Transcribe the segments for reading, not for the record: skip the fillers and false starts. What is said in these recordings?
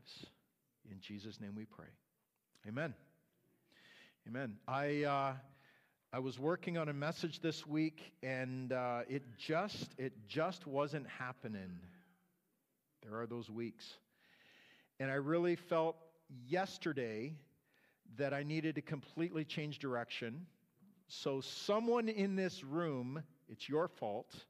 lives. In Jesus' name we pray. Amen. Amen. I was working on a message this week, and it just wasn't happening. There are those weeks. And I really felt yesterday that I needed to completely change direction. So someone in this room, it's your fault.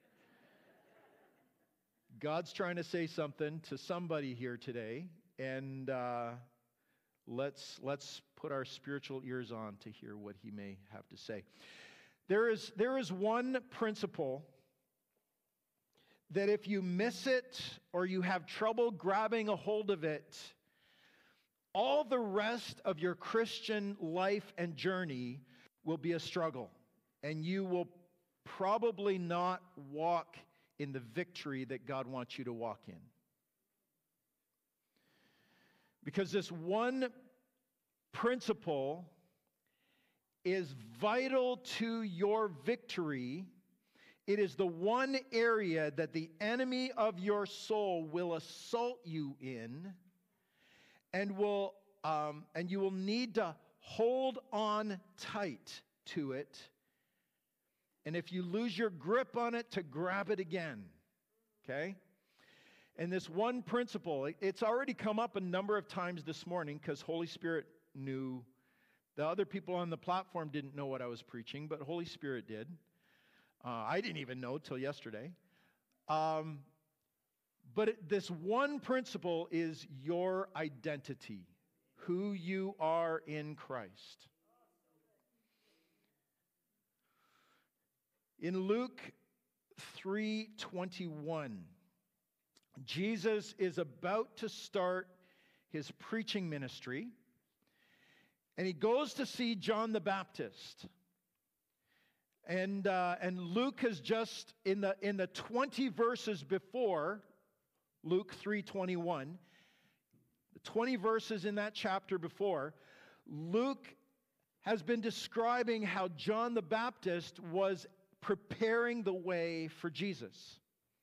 God's trying to say something to somebody here today, and let's put our spiritual ears on to hear what he may have to say. There is one principle that if you miss it or you have trouble grabbing a hold of it, all the rest of your Christian life and journey will be a struggle, and you will probably not walk in the victory that God wants you to walk in. Because this one principle is vital to your victory. It is the one area that the enemy of your soul will assault you in, and you will need to hold on tight to it. And if you lose your grip on it, to grab it again. Okay? And this one principle, it's already come up a number of times this morning because Holy Spirit knew. The other people on the platform didn't know what I was preaching, but Holy Spirit did. I didn't even know till yesterday. This one principle is your identity, who you are in Christ. In Luke 3:21, Jesus is about to start his preaching ministry, and he goes to see John the Baptist. And Luke has just, in the 20 verses before Luke 3:21, the 20 verses in that chapter before, Luke has been describing how John the Baptist was preparing the way for Jesus.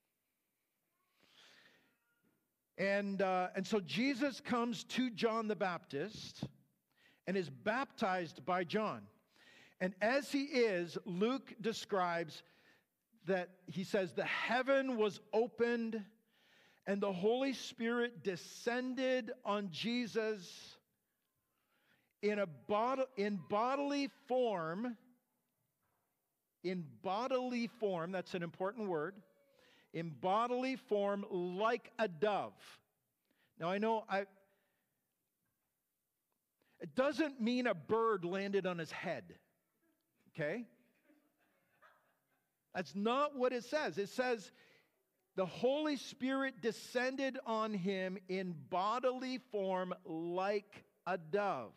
And so Jesus comes to John the Baptist and is baptized by John. And as he is, Luke describes that he says, the heaven was opened and the Holy Spirit descended on Jesus in bodily form. In bodily form, that's an important word. In bodily form, like a dove. Now I know it doesn't mean a bird landed on his head. Okay? That's not what it says. It says the Holy Spirit descended on him in bodily form like a dove.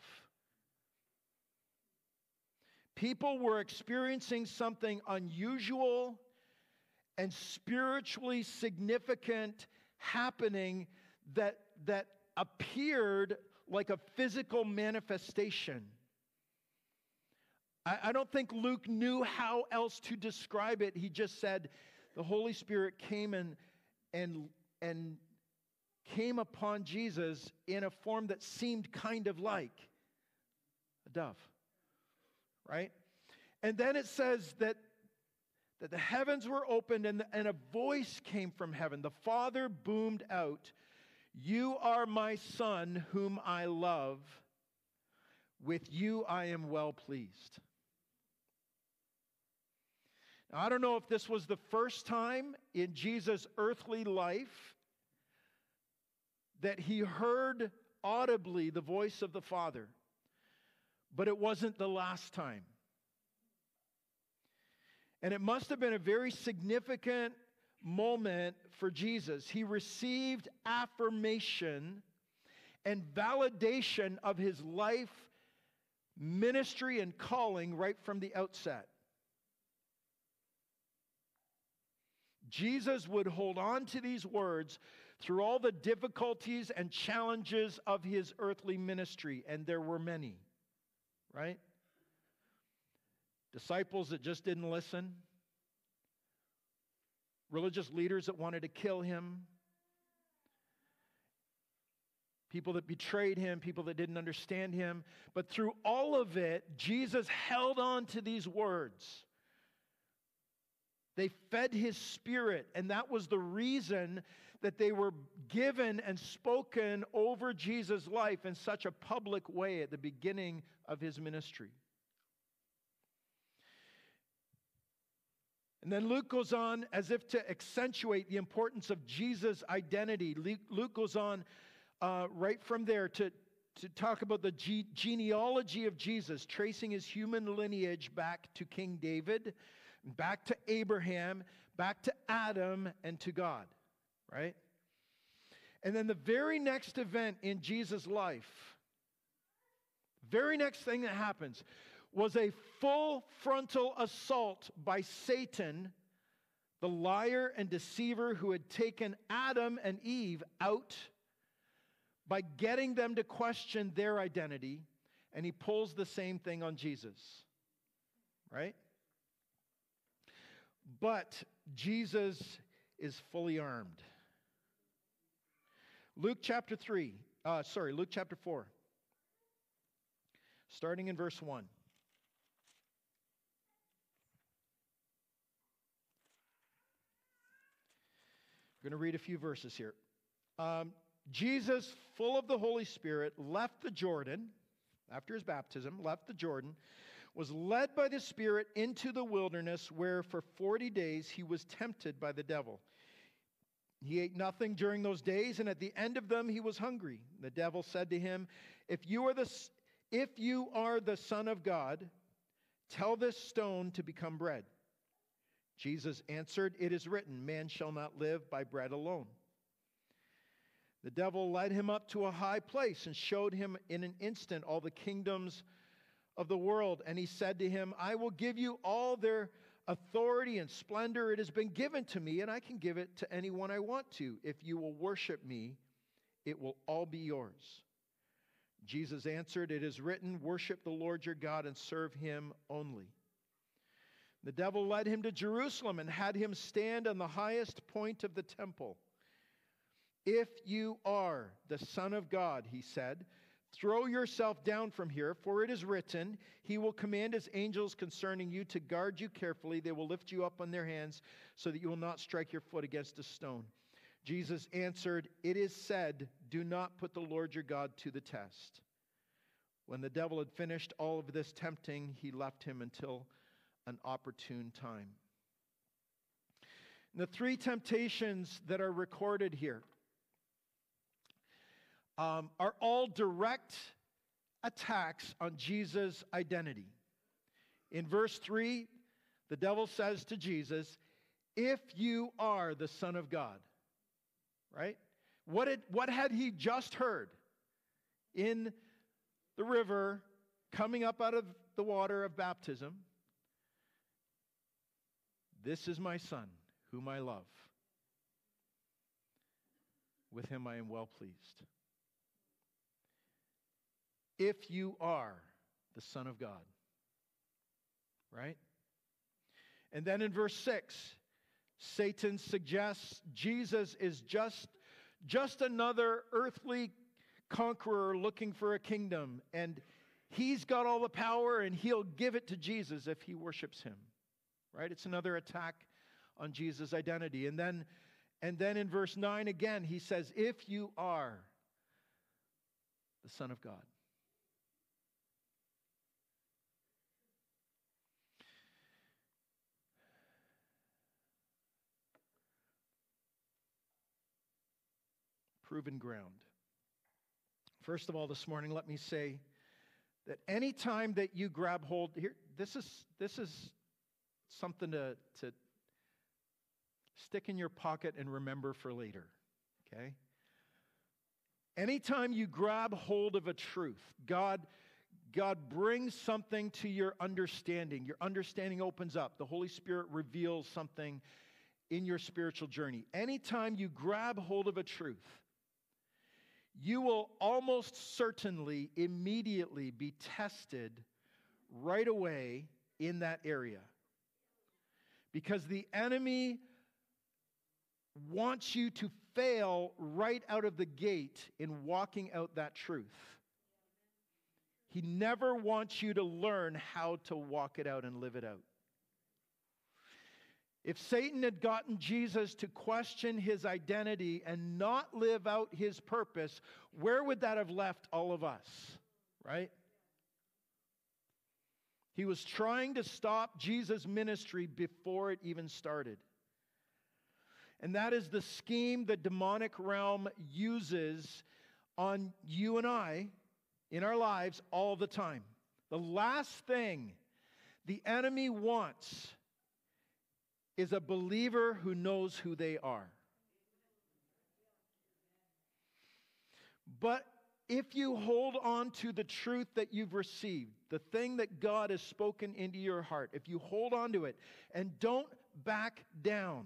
People were experiencing something unusual and spiritually significant happening that appeared like a physical manifestation. I don't think Luke knew how else to describe it. He just said the Holy Spirit came and came upon Jesus in a form that seemed kind of like a dove. Right? And then it says that the heavens were opened and a voice came from heaven. The Father boomed out, "You are my Son whom I love. With you I am well pleased." Now, I don't know if this was the first time in Jesus' earthly life that he heard audibly the voice of the Father. But it wasn't the last time. And it must have been a very significant moment for Jesus. He received affirmation and validation of his life, ministry, and calling right from the outset. Jesus would hold on to these words through all the difficulties and challenges of his earthly ministry, and there were many. Right? Disciples that just didn't listen. Religious leaders that wanted to kill him. people that betrayed him, people that didn't understand him. But through all of it, Jesus held on to these words. They fed his spirit, and that was the reason that they were given and spoken over Jesus' life in such a public way at the beginning of his ministry. And then Luke goes on, as if to accentuate the importance of Jesus' identity. Luke goes on right from there to talk about the genealogy of Jesus, tracing his human lineage back to King David, back to Abraham, back to Adam, and to God, right? And then the very next event in Jesus' life, very next thing that happens, was a full frontal assault by Satan, the liar and deceiver who had taken Adam and Eve out by getting them to question their identity, and he pulls the same thing on Jesus, right? But Jesus is fully armed. Luke chapter 4, starting in verse 1. We're going to read a few verses here. Jesus, full of the Holy Spirit, left the Jordan, after his baptism, was led by the Spirit into the wilderness, where for 40 days he was tempted by the devil. He ate nothing during those days, and at the end of them he was hungry. The devil said to him, If you are the Son of God, tell this stone to become bread. Jesus answered, It is written, man shall not live by bread alone. The devil led him up to a high place and showed him in an instant all the kingdoms of the world. And he said to him, I will give you all their authority and splendor. It has been given to me, and I can give it to anyone I want to. If you will worship me, it will all be yours. Jesus answered, It is written, worship the Lord your God and serve him only. The devil led him to Jerusalem and had him stand on the highest point of the temple. If you are the Son of God, he said, throw yourself down from here, for it is written, he will command his angels concerning you to guard you carefully. They will lift you up on their hands so that you will not strike your foot against a stone. Jesus answered, It is said, do not put the Lord your God to the test. When the devil had finished all of this tempting, he left him until an opportune time. And the three temptations that are recorded here are all direct attacks on Jesus' identity. In verse 3, the devil says to Jesus, if you are the Son of God, right? What had he just heard in the river coming up out of the water of baptism? This is my Son, whom I love. With him I am well pleased. If you are the Son of God, right? And then in verse 6, Satan suggests Jesus is just another earthly conqueror looking for a kingdom, and he's got all the power and he'll give it to Jesus if he worships him. Right? It's another attack on Jesus' identity. And then in verse 9 again, he says, if you are the Son of God. Proven ground. First of all, this morning, let me say that any time that you grab hold here, this is something to stick in your pocket and remember for later, okay? Anytime you grab hold of a truth, God brings something to your understanding. Your understanding opens up. The Holy Spirit reveals something in your spiritual journey. Anytime you grab hold of a truth, you will almost certainly immediately be tested right away in that area. Because the enemy wants you to fail right out of the gate in walking out that truth. He never wants you to learn how to walk it out and live it out. If Satan had gotten Jesus to question his identity and not live out his purpose, where would that have left all of us, right? He was trying to stop Jesus' ministry before it even started. And that is the scheme the demonic realm uses on you and I in our lives all the time. The last thing the enemy wants is a believer who knows who they are. But if you hold on to the truth that you've received, the thing that God has spoken into your heart, if you hold on to it and don't back down,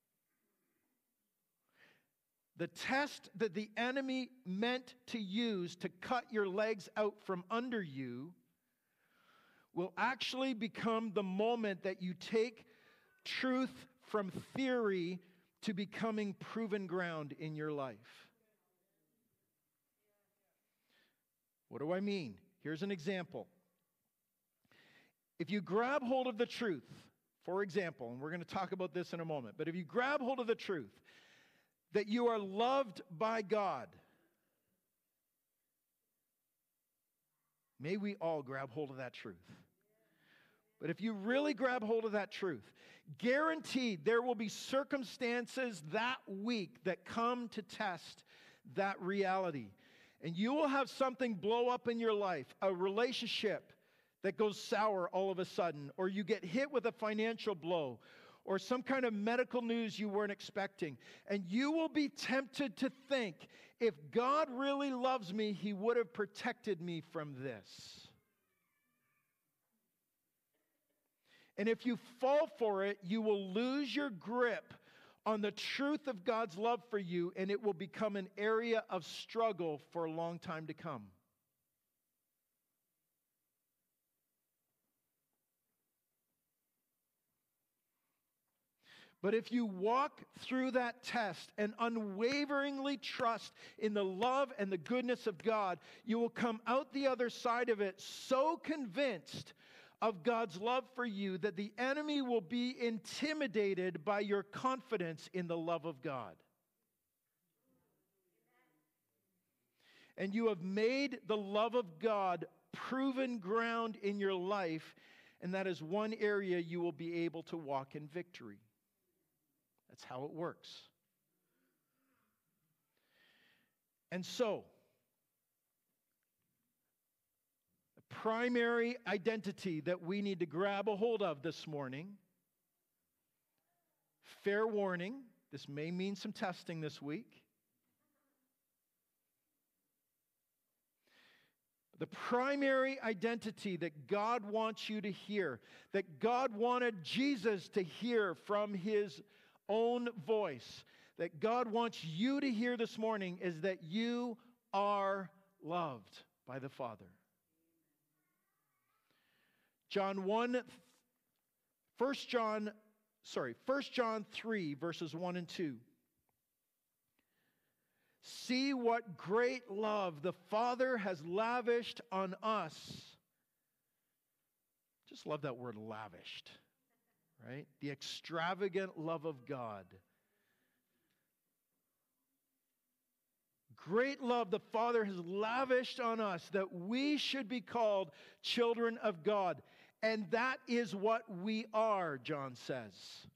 the test that the enemy meant to use to cut your legs out from under you will actually become the moment that you take truth from theory to becoming proven ground in your life. What do I mean? Here's an example. If you grab hold of the truth, for example, and we're going to talk about this in a moment, but if you grab hold of the truth that you are loved by God, may we all grab hold of that truth. But if you really grab hold of that truth, guaranteed there will be circumstances that week that come to test that reality. And you will have something blow up in your life, a relationship that goes sour all of a sudden, or you get hit with a financial blow, or some kind of medical news you weren't expecting. And you will be tempted to think, if God really loves me, He would have protected me from this. And if you fall for it, you will lose your grip on the truth of God's love for you, and it will become an area of struggle for a long time to come. But if you walk through that test and unwaveringly trust in the love and the goodness of God, you will come out the other side of it so convinced of God's love for you that the enemy will be intimidated by your confidence in the love of God. And you have made the love of God proven ground in your life, and that is one area you will be able to walk in victory. That's how it works. And so, the primary identity that we need to grab a hold of this morning, fair warning, this may mean some testing this week. The primary identity that God wants you to hear, that God wanted Jesus to hear from His own voice, that God wants you to hear this morning, is that you are loved by the Father. 1 John 3, verses 1 and 2. See what great love the Father has lavished on us. Just love that word, lavished. Right? The extravagant love of God. Great love the Father has lavished on us that we should be called children of God. And that is what we are, John says.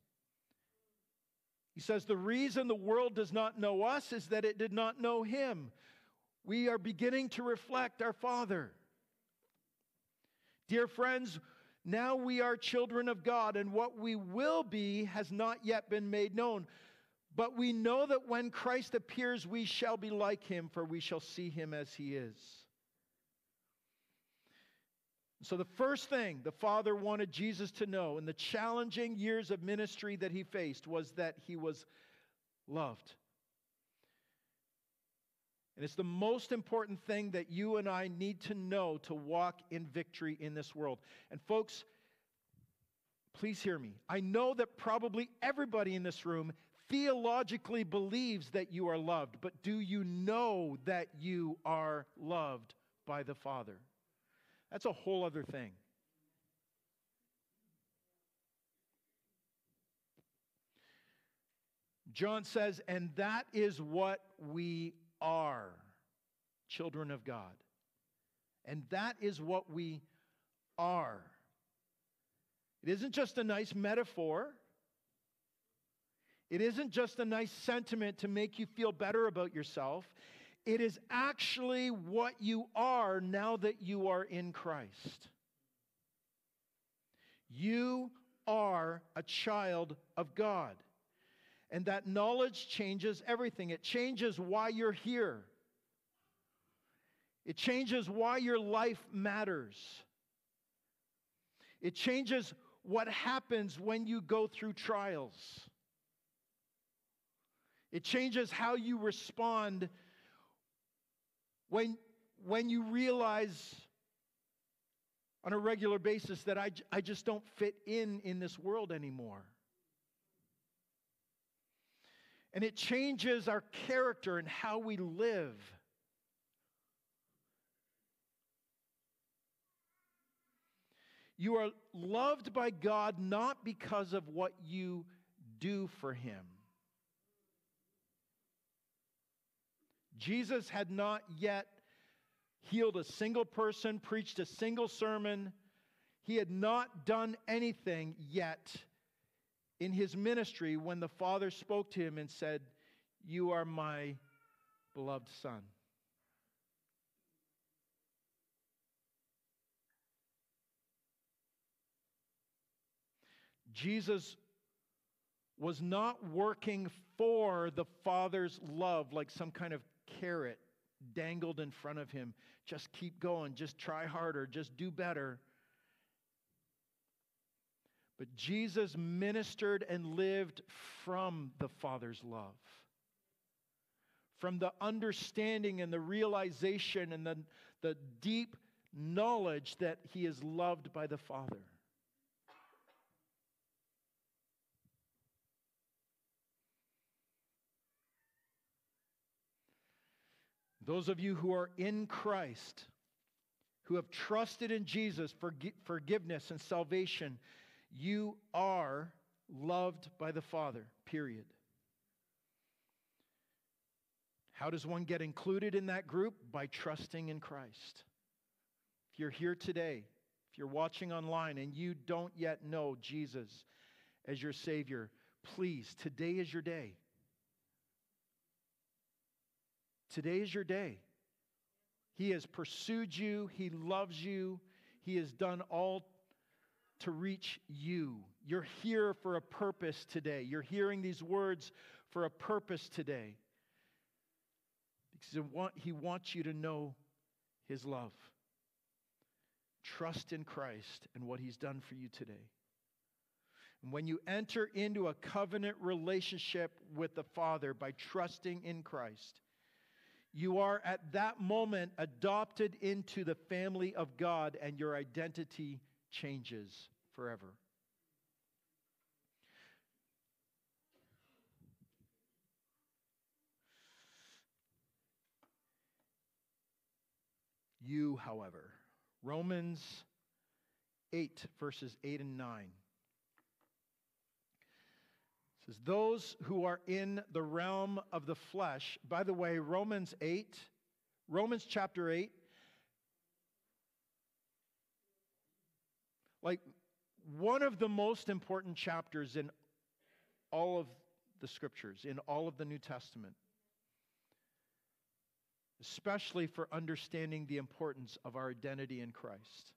He says the reason the world does not know us is that it did not know Him. We are beginning to reflect our Father. Dear friends, now we are children of God, and what we will be has not yet been made known. But we know that when Christ appears, we shall be like Him, for we shall see Him as He is. So the first thing the Father wanted Jesus to know in the challenging years of ministry that He faced was that He was loved. And it's the most important thing that you and I need to know to walk in victory in this world. And folks, please hear me. I know that probably everybody in this room theologically believes that you are loved, but do you know that you are loved by the Father? That's a whole other thing. John says, and that is what we are, children of God. And that is what we are. It isn't just a nice metaphor. It isn't just a nice sentiment to make you feel better about yourself. It is actually what you are now that you are in Christ. You are a child of God. And that knowledge changes everything. It changes why you're here. It changes why your life matters. It changes what happens when you go through trials. It changes how you respond when you realize on a regular basis that I just don't fit in this world anymore. And it changes our character and how we live. You are loved by God not because of what you do for Him. Jesus had not yet healed a single person, preached a single sermon. He had not done anything yet in His ministry when the Father spoke to Him and said, "You are my beloved Son." Jesus was not working for the Father's love like some kind of carrot dangled in front of Him. Just keep going, just try harder, just do better. But Jesus ministered and lived from the Father's love, from the understanding and the realization and the deep knowledge that He is loved by the Father. Those of you who are in Christ, who have trusted in Jesus for forgiveness and salvation, you are loved by the Father, period. How does one get included in that group? By trusting in Christ. If you're here today, if you're watching online and you don't yet know Jesus as your Savior, please, today is your day. Today is your day. He has pursued you. He loves you. He has done all to reach you. You're here for a purpose today. You're hearing these words for a purpose today. Because He wants you to know His love. Trust in Christ and what He's done for you today. And when you enter into a covenant relationship with the Father by trusting in Christ, you are at that moment adopted into the family of God, and your identity changes forever. You, however, Romans 8, verses 8 and 9. Says, those who are in the realm of the flesh. By the way, Romans chapter 8, like one of the most important chapters in all of the scriptures, in all of the New Testament, especially for understanding the importance of our identity in Christ.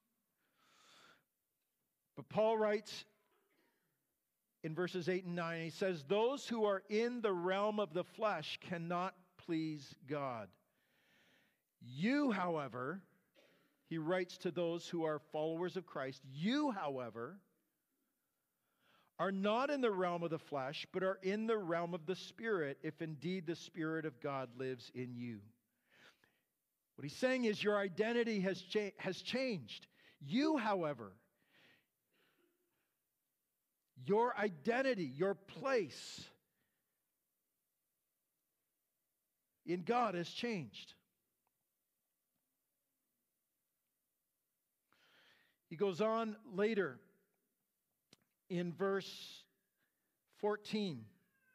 But Paul writes in verses 8 and 9, he says, those who are in the realm of the flesh cannot please God. You, however, he writes to those who are followers of Christ, you, however, are not in the realm of the flesh, but are in the realm of the Spirit, if indeed the Spirit of God lives in you. What he's saying is your identity has changed. You, however, your identity, your place in God has changed. He goes on later in verse 14.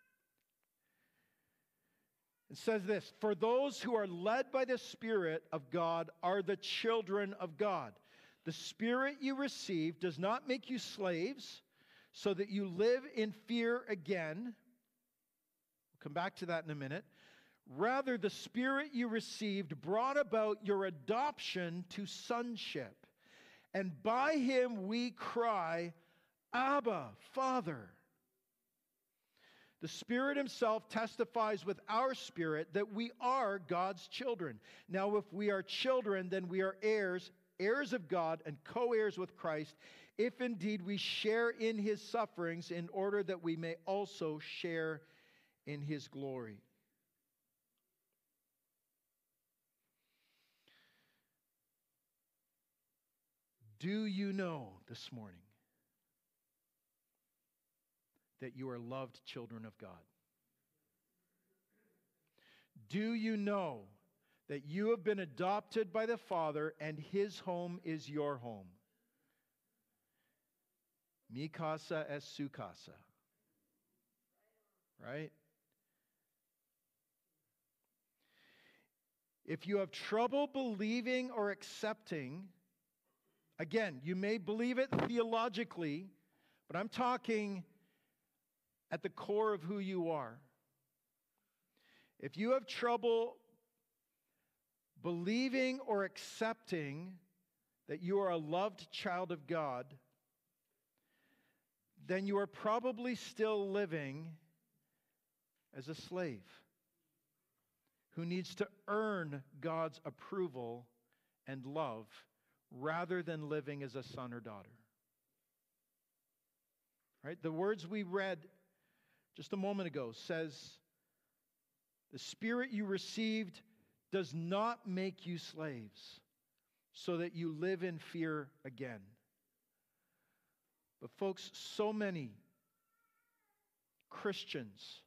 It says this, "For those who are led by the Spirit of God are the children of God. The Spirit you receive does not make you slaves, so that you live in fear again." We'll come back to that in a minute. "Rather, the Spirit you received brought about your adoption to sonship. And by Him we cry, 'Abba, Father.' The Spirit Himself testifies with our spirit that we are God's children. Now, if we are children, then we are heirs, heirs of God and co-heirs with Christ, if indeed we share in His sufferings, in order that we may also share in His glory." Do you know this morning that you are loved children of God? Do you know that you have been adopted by the Father and His home is your home? Mi casa es su casa. Right? If you have trouble believing or accepting, again, you may believe it theologically, but I'm talking at the core of who you are. If you have trouble believing or accepting that you are a loved child of God, then you are probably still living as a slave who needs to earn God's approval and love rather than living as a son or daughter. Right? The words we read just a moment ago says, "The Spirit you received does not make you slaves, so that you live in fear again." But folks, so many Christians,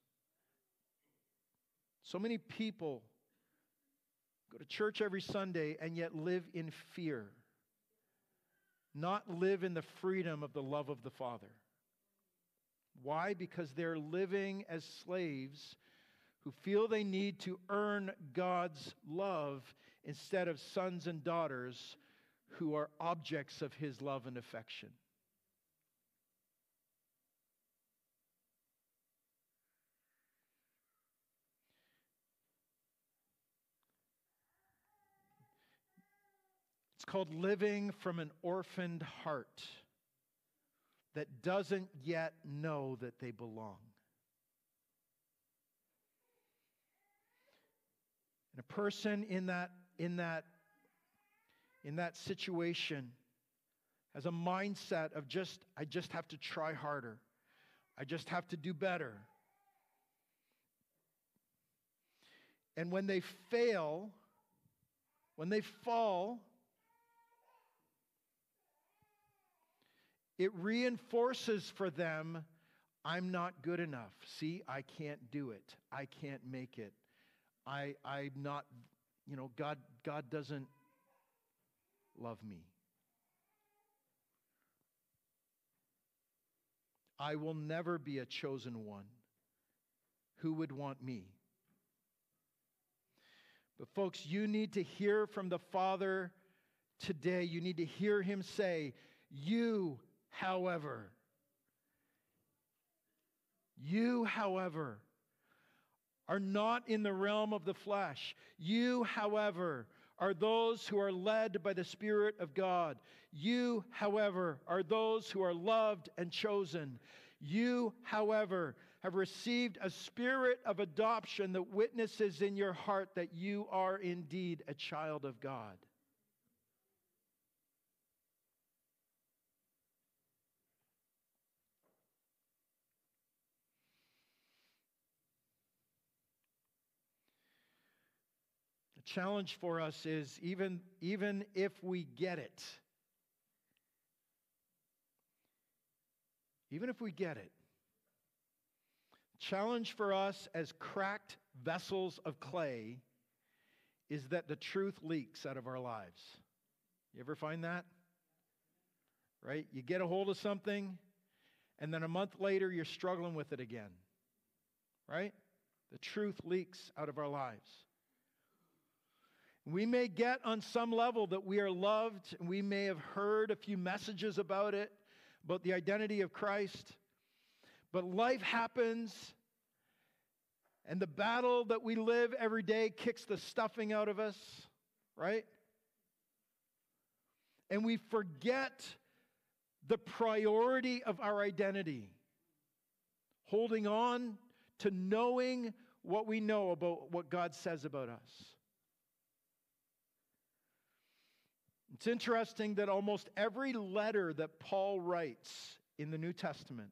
so many people go to church every Sunday and yet live in fear, not live in the freedom of the love of the Father. Why? Because they're living as slaves who feel they need to earn God's love instead of sons and daughters who are objects of His love and affection. It's called living from an orphaned heart that doesn't yet know that they belong. And a person in that situation has a mindset of I just have to try harder. I just have to do better. And when they fail, when they fall, it reinforces for them, I'm not good enough. See, I can't do it. I can't make it. I'm not, God doesn't love me. I will never be a chosen one. Who would want me? But folks, you need to hear from the Father today. You need to hear Him say, you, however, are not in the realm of the flesh. You, however, are those who are led by the Spirit of God. You, however, are those who are loved and chosen. You, however, have received a spirit of adoption that witnesses in your heart that you are indeed a child of God. The challenge for us is even if we get it, challenge for us as cracked vessels of clay is that the truth leaks out of our lives. You ever find that? Right? You get a hold of something, and then a month later, you're struggling with it again. Right? The truth leaks out of our lives. We may get on some level that we are loved, and we may have heard a few messages about it, about the identity of Christ. But life happens, and the battle that we live every day kicks the stuffing out of us, right? And we forget the priority of our identity, holding on to knowing what we know about what God says about us. It's interesting that almost every letter that Paul writes in the New Testament,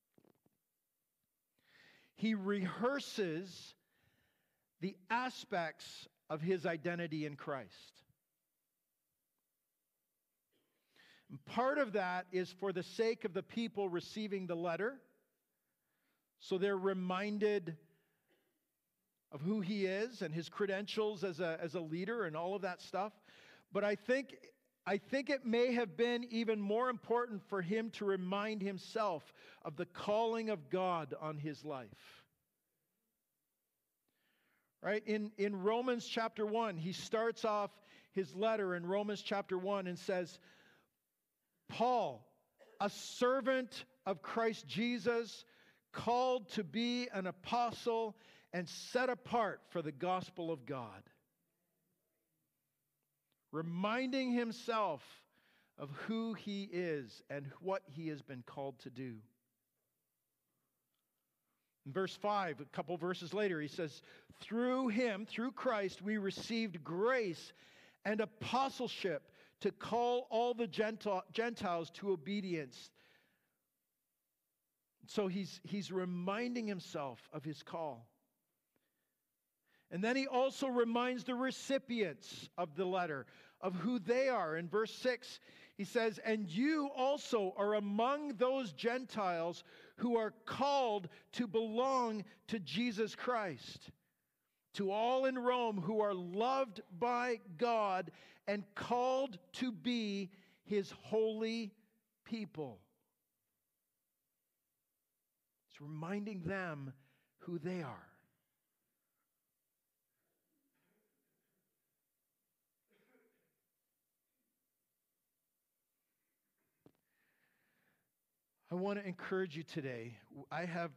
he rehearses the aspects of his identity in Christ. And part of that is for the sake of the people receiving the letter, so they're reminded of who he is and his credentials as a leader and all of that stuff. But I think it may have been even more important for him to remind himself of the calling of God on his life. Right? In Romans chapter 1, he starts off his letter in Romans chapter 1 and says, Paul, a servant of Christ Jesus, called to be an apostle and set apart for the gospel of God. Reminding himself of who he is and what he has been called to do. In verse 5, a couple verses later, he says, through him, through Christ, we received grace and apostleship to call all the Gentiles to obedience. So he's reminding himself of his call. And then he also reminds the recipients of the letter of who they are. In verse 6, he says, and you also are among those Gentiles who are called to belong to Jesus Christ. To all in Rome who are loved by God and called to be his holy people. It's reminding them who they are. I want to encourage you today. I have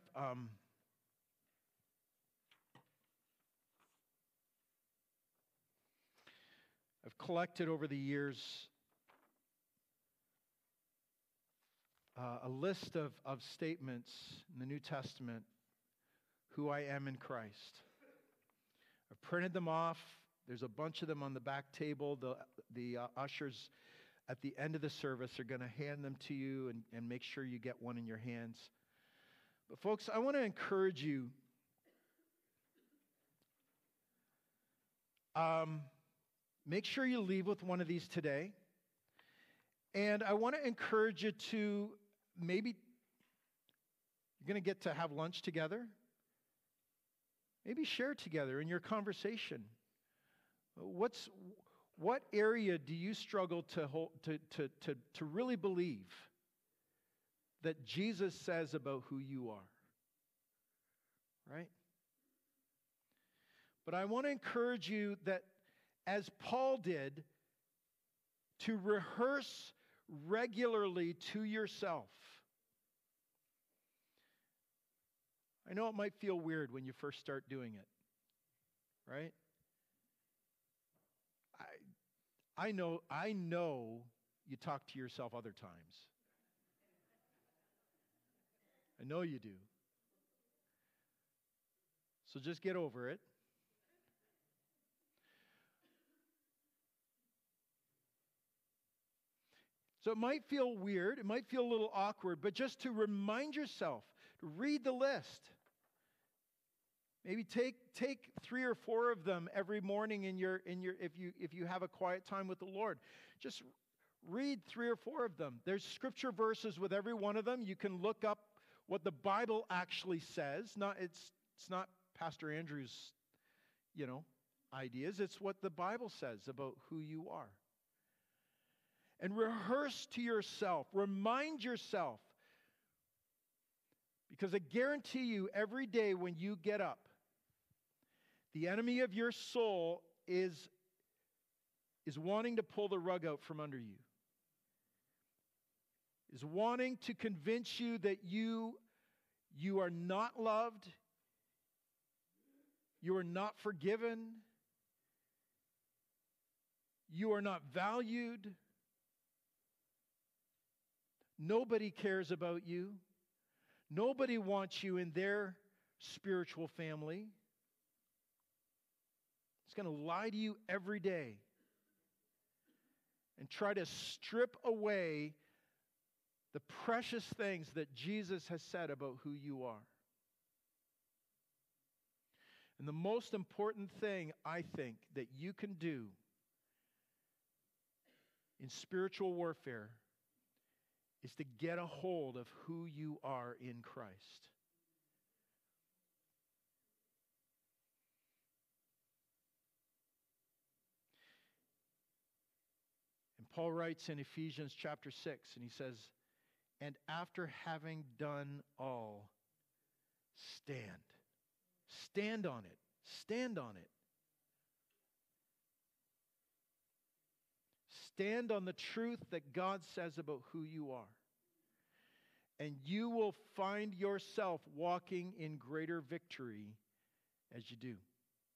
I've collected over the years a list of statements in the New Testament, who I am in Christ. I've printed them off. There's a bunch of them on the back table. The ushers at the end of the service are going to hand them to you and make sure you get one in your hands. But folks, I want to encourage you. Make sure you leave with one of these today. And I want to encourage you to maybe, you're going to get to have lunch together. Maybe share together in your conversation. What area do you struggle to really believe that Jesus says about who you are? Right? But I want to encourage you that, as Paul did, to rehearse regularly to yourself. I know it might feel weird when you first start doing it, right? I know you talk to yourself other times. I know you do. So just get over it. So it might feel weird, it might feel a little awkward, but just to remind yourself, to read the list. Maybe take 3 or 4 of them every morning if you have a quiet time with the Lord. Just read 3 or 4 of them. There's scripture verses with every one of them. You can look up what the Bible actually says. It's not Pastor Andrew's, ideas. It's what the Bible says about who you are. And rehearse to yourself, remind yourself, because I guarantee you every day when you get up, the enemy of your soul is wanting to pull the rug out from under you. Is wanting to convince you that you are not loved, you are not forgiven, you are not valued, nobody cares about you, nobody wants you in their spiritual family. It's going to lie to you every day and try to strip away the precious things that Jesus has said about who you are. And the most important thing, I think, that you can do in spiritual warfare is to get a hold of who you are in Christ. And Paul writes in Ephesians chapter 6, and he says, "And after having done all, stand." Stand on it. Stand on it. Stand on the truth that God says about who you are. And you will find yourself walking in greater victory as you do.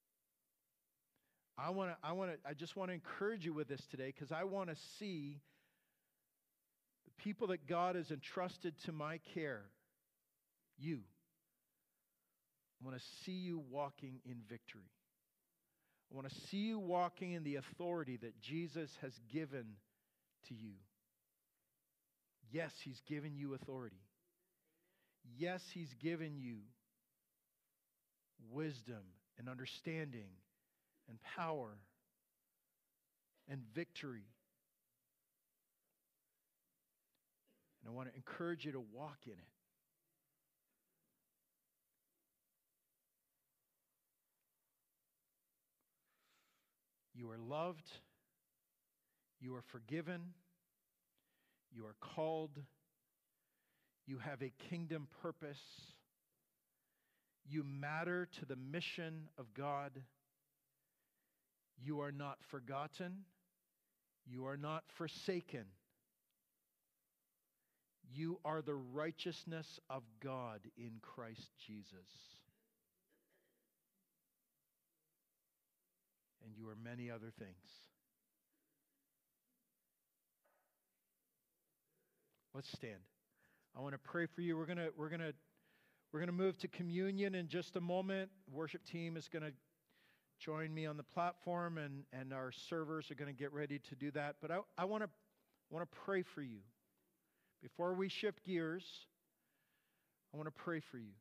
I just want to encourage you with this today, because I want to see the people that God has entrusted to my care, you. I want to see you walking in victory. I want to see you walking in the authority that Jesus has given to you. Yes, He's given you authority. Yes, He's given you wisdom and understanding and power and victory. And I want to encourage you to walk in it. You are loved. You are forgiven. You are called. You have a kingdom purpose. You matter to the mission of God. You are not forgotten. You are not forsaken. You are the righteousness of God in Christ Jesus. And you are many other things. Let's stand. I want to pray for you. We're gonna move to communion in just a moment. Worship team is going to join me on the platform, and our servers are going to get ready to do that. But I want to pray for you. Before we shift gears, I want to pray for you.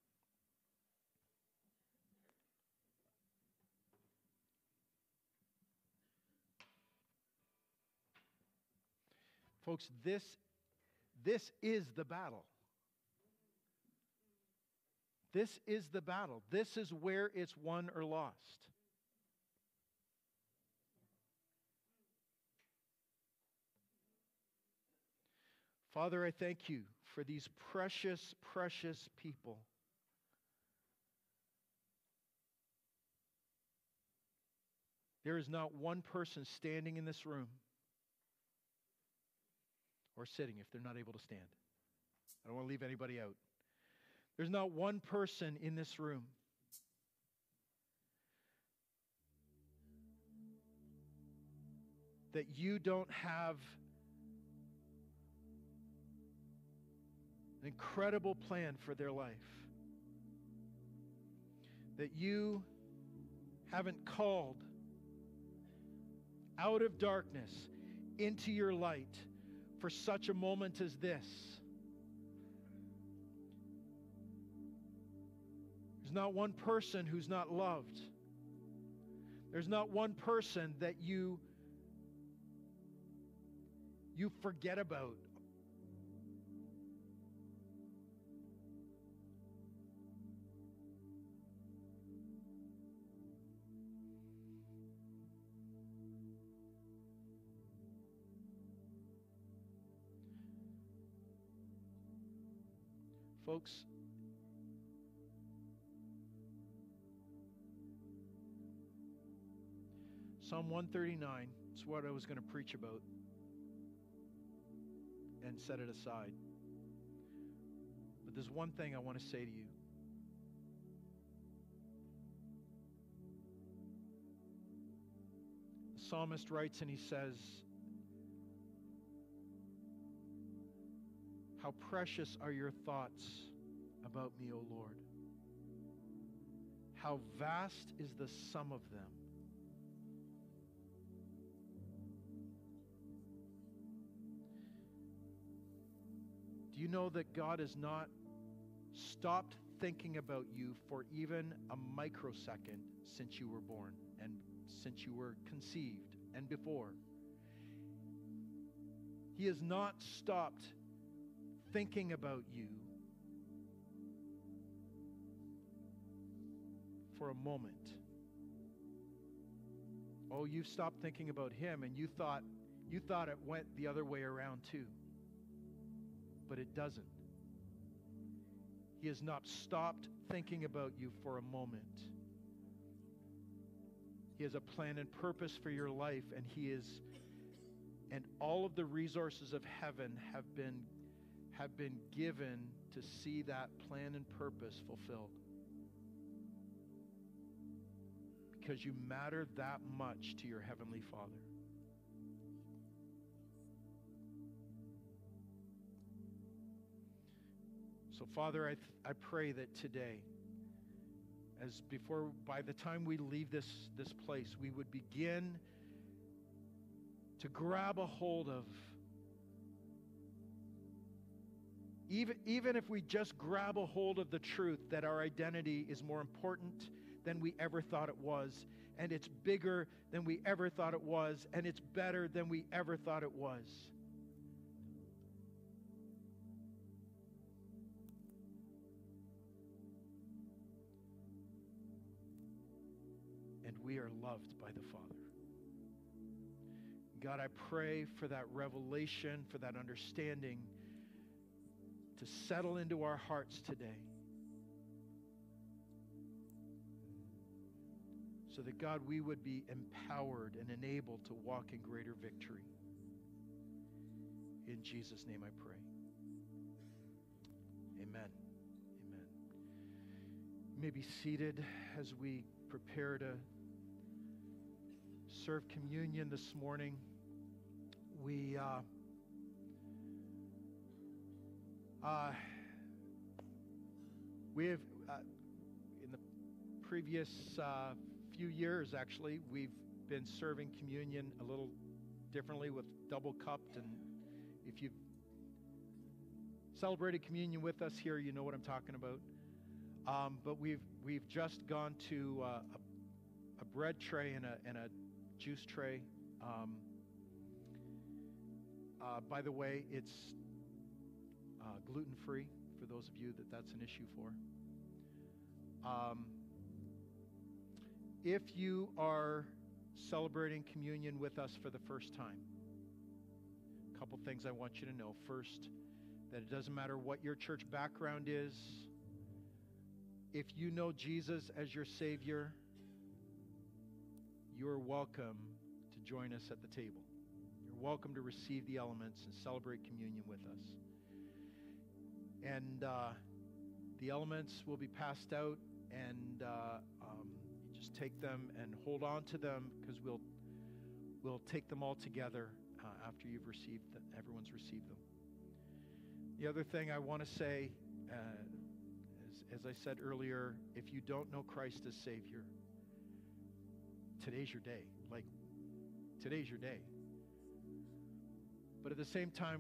Folks, this is the battle. This is the battle. This is where it's won or lost. Father, I thank you for these precious, precious people. There is not one person standing in this room or sitting if they're not able to stand. I don't want to leave anybody out. There's not one person in this room that you don't have an incredible plan for their life, that you haven't called out of darkness into your light for such a moment as this. There's not one person who's not loved. There's not one person that you forget about. Folks, Psalm 139 is what I was going to preach about and set it aside. But there's one thing I want to say to you. The psalmist writes and he says, "How precious are your thoughts about me, O Lord. How vast is the sum of them." Do you know that God has not stopped thinking about you for even a microsecond since you were born and since you were conceived and before? He has not stopped thinking about you for a moment. Oh, you've stopped thinking about him, and you thought it went the other way around too. But it doesn't. He has not stopped thinking about you for a moment. He has a plan and purpose for your life, and all of the resources of heaven have been given to see that plan and purpose fulfilled. Because you matter that much to your Heavenly Father. So, Father, I pray that today, by the time we leave this place, we would begin to grab a hold of, even if we just grab a hold of the truth that our identity is more important than we ever thought it was, and it's bigger than we ever thought it was, and it's better than we ever thought it was. And we are loved by the Father. God, I pray for that revelation, for that understanding to settle into our hearts today. So that, God, we would be empowered and enabled to walk in greater victory. In Jesus' name I pray. Amen. Amen. You may be seated as we prepare to serve communion this morning. We have in the previous few years, actually, we've been serving communion a little differently with double cupped. And if you've celebrated communion with us here, you know what I'm talking about. But we've just gone to a bread tray and a juice tray. By the way, it's gluten-free for those of you that's an issue for. If you are celebrating communion with us for the first time, a couple things I want you to know. First, that it doesn't matter what your church background is. If you know Jesus as your Savior, you're welcome to join us at the table. You're welcome to receive the elements and celebrate communion with us. And the elements will be passed out, and you just take them and hold on to them, because we'll take them all together after you've received them. Everyone's received them. The other thing I want to say, as I said earlier, if you don't know Christ as Savior, today's your day. Like, today's your day. But at the same time,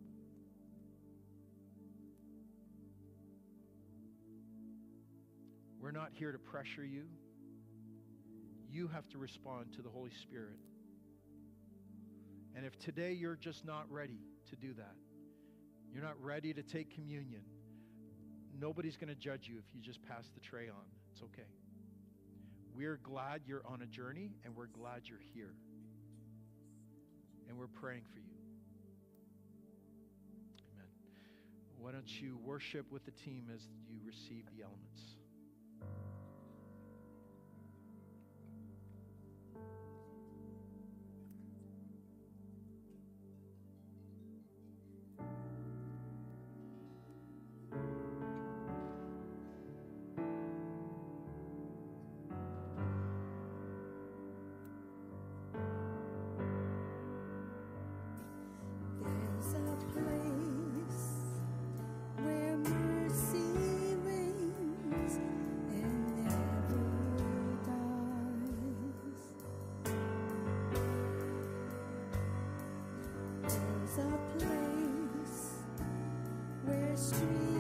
we're not here to pressure you. You have to respond to the Holy Spirit. And if today you're just not ready to do that, you're not ready to take communion, nobody's going to judge you if you just pass the tray on. It's okay. We're glad you're on a journey, and we're glad you're here. And we're praying for you. Amen. why don't you worship with the team as you receive the elements? There's a place where mercy reigns and never dies. There's a place where streams